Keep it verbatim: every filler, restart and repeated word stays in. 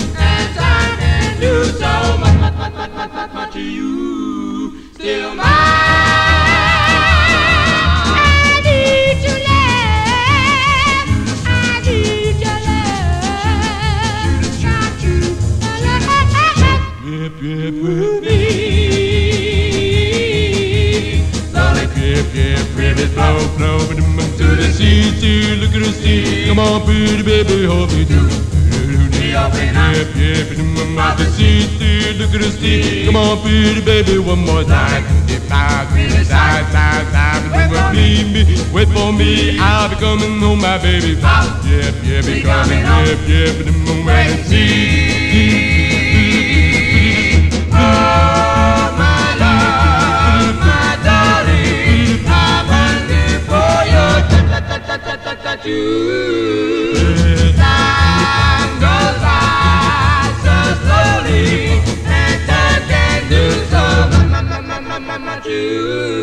and time can do so much, much, much, much, much, much, much to you. Still mine. I need your love. I need your love. Got you. Yep, yep, with me. Slowly, yep, yep, baby, flow, flow, to the sea, sea, look at the sea. Come on, pretty baby, hold me do. Yep, yep, about the sea, sea, look at the sea. Come on, pretty baby, one more time. Dip back, side, side, side. Leave me, wait for me. I'll be coming home, my baby. Yep, yep, be coming home. Yep, yep, in the moment and see. Oh, my love, my darling, I'm hungry for your ta-ta-ta-ta-ta-ta-ta-ta-ta-ta-ta. Time goes by so slowly, and time can do so much, much, much, much, much, much, much,